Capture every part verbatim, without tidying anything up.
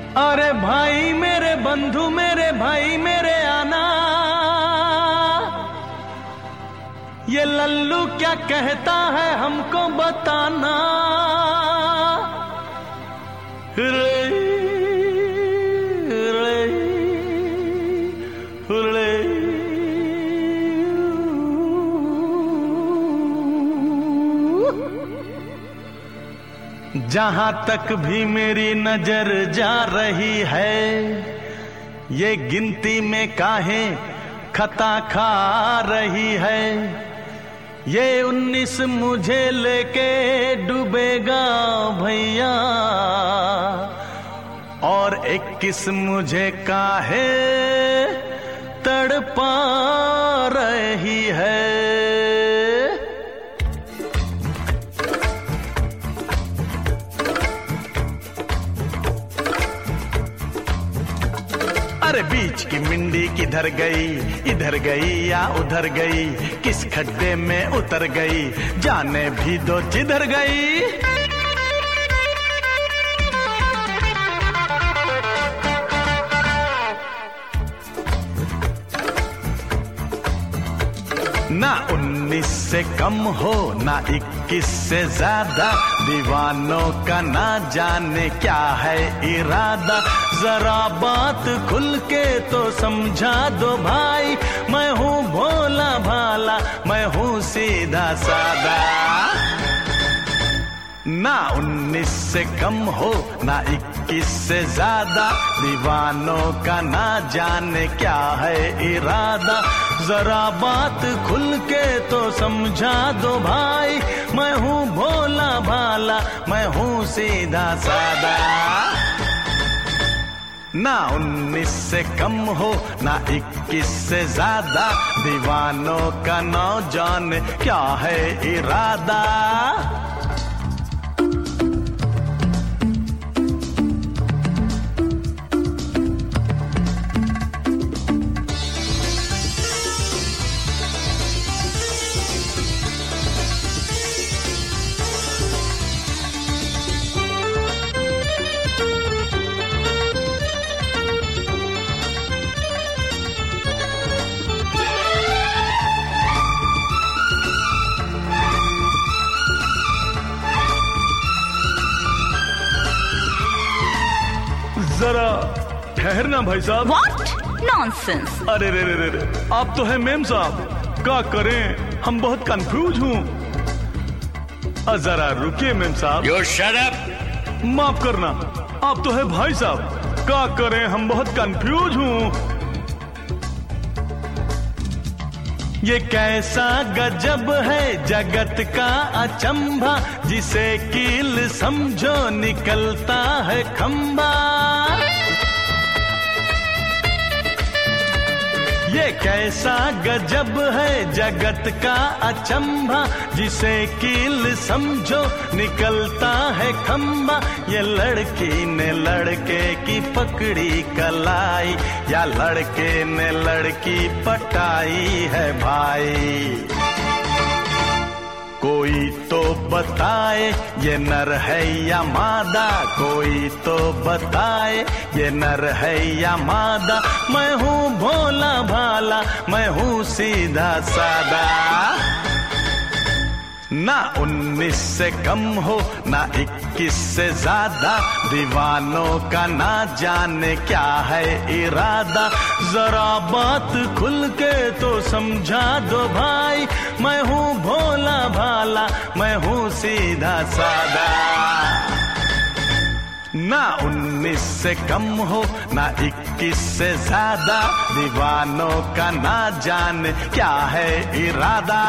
अरे भाई मेरे बंधु मेरे भाई मेरे आना, ये लल्लू क्या कहता है हमको बताना। रे रे रे जहां तक भी मेरी नजर जा रही है, ये गिनती में काहे खता खा रही है। ये उन्नीस मुझे लेके डूबेगा भैया, और इक्कीस मुझे काहे तड़पा रही है। अरे बीच की मिंडी किधर गई, इधर गई या उधर गई, किस खड्डे में उतर गई, जाने भी दो जिधर गई। ना उन्नीस से कम हो ना इक्कीस से ज्यादा, दीवानों का ना जाने क्या है इरादा। जरा बात खुल के तो समझा दो भाई, मैं हूँ भोला भाला, मैं हूँ सीधा सादा। ना उन्नीस से कम हो ना इक्कीस से ज्यादा, दीवानों का ना जाने क्या है इरादा। जरा बात खुल के तो समझा दो भाई, मैं हूँ भोला भाला, मैं हूँ सीधा सादा। ना उन्नीस से कम हो ना इक्कीस से ज्यादा, दीवानों का ना जाने क्या है इरादा। जरा ठहरना भाई साहब। What? Nonsense! अरे रे रे रे रे, आप तो है मेम साहब, क्या करें हम बहुत कंफ्यूज हूँ। जरा रुकिए मेम साहब। You shut up! माफ करना, आप तो है भाई साहब, क्या करें हम बहुत कंफ्यूज हूँ। ये कैसा गजब है जगत का अचंभा, जिसे कील समझो निकलता है खंबा। ये कैसा गजब है जगत का अचंभा, जिसे कील समझो निकलता है खंबा। ये लड़की ने लड़के की पकड़ी कलाई, या लड़के ने लड़की पटाई है भाई। कोई तो बताए ये नर है या मादा, कोई तो बताए ये नर है या मादा। मैं हूँ भोला भाला, मैं हूँ सीधा सादा। ना उन्नीस से कम हो ना इक्कीस से ज्यादा, दीवानों का ना जाने क्या है इरादा। जरा बात खुल के तो समझा दो भाई, मैं हूँ भोला भाला, मैं हूँ सीधा सादा। ना उन्नीस से कम हो ना इक्कीस से ज्यादा, दीवानों का ना जाने क्या है इरादा।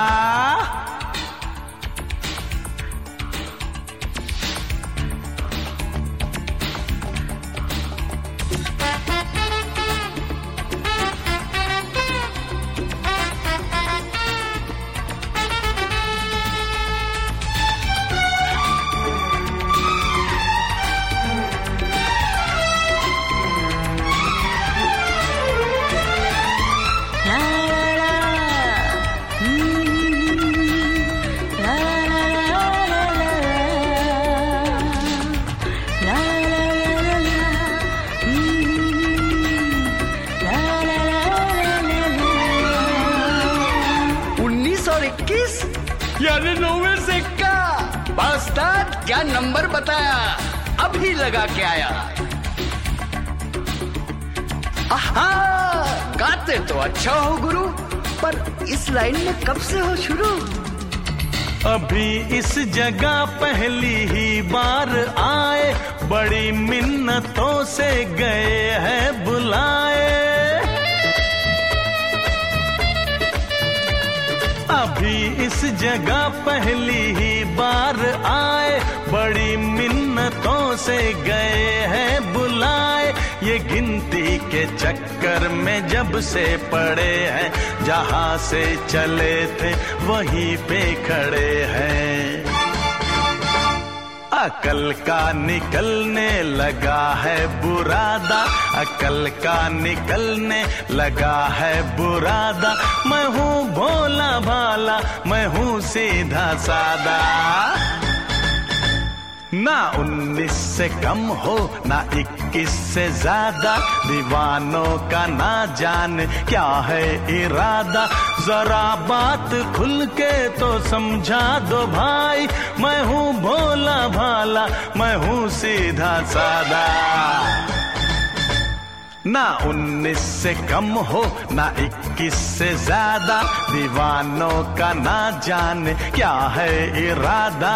क्या नंबर बताया, अभी लगा के आया। आहा, गाते तो अच्छा हो गुरु, पर इस लाइन में कब से हो शुरू? अभी इस जगह पहली ही बार आए, बड़ी मिन्नतों से गए हैं बुलाए। अभी इस जगह पहली ही बार आए, बड़ी मिन्नतों से गए हैं बुलाए। ये गिनती के चक्कर में जब से पड़े हैं, जहां से चले थे वहीं पे खड़े हैं। अकल का निकलने लगा है बुरादा, अकल का निकलने लगा है बुरादा। मैं हूँ भोला भाला, मैं हूँ सीधा सादा। ना उन्नीस से कम हो, ना इक्कीस से ज्यादा, दीवानों का ना जाने क्या है इरादा। जरा बात खुल के तो समझा दो भाई, मैं हूँ भोला भाला, मैं हूँ सीधा सादा। ना उन्नीस से कम हो, ना इक्कीस से ज्यादा, दीवानों का ना जाने क्या है इरादा।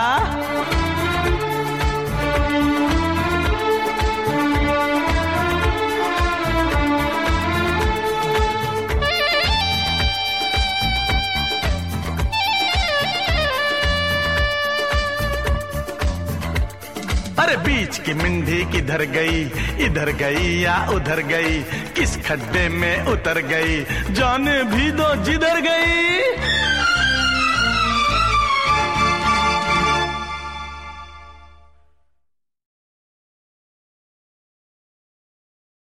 अरे बीच की मिंडी किधर गई, इधर गई या उधर गई, किस खड्डे में उतर गई, जाने भी दो जिधर गई।